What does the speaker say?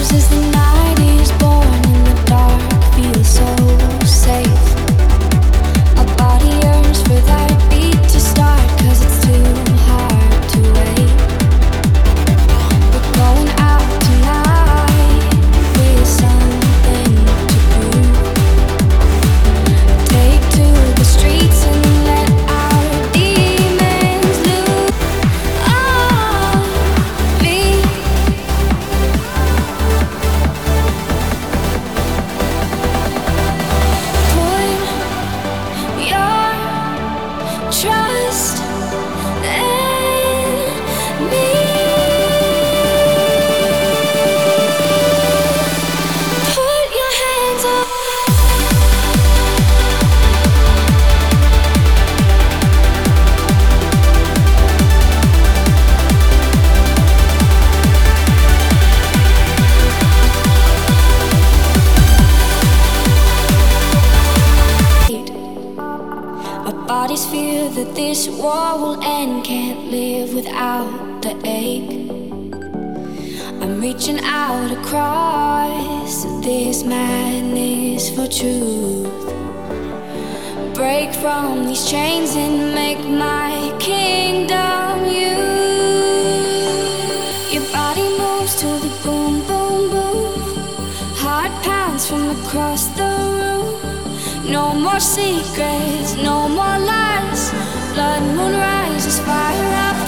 as the night is born in the dark, feel so safe. My body yearns for that beat to start, 'cause it's too hard to wait. We're going out tonight with something to prove. Take to the streets and let our demons loose. Oh, me. Put your trust in me. Put your hands up. Our bodies fear that this war will end, can't live without the ache. I'm reaching out across this madness for truth. Break from these chains and make my kingdom you. Your body moves to the boom, boom, boom. Heart pounds from across the room. No more secrets, no more lies. Blood moon rises, fire up.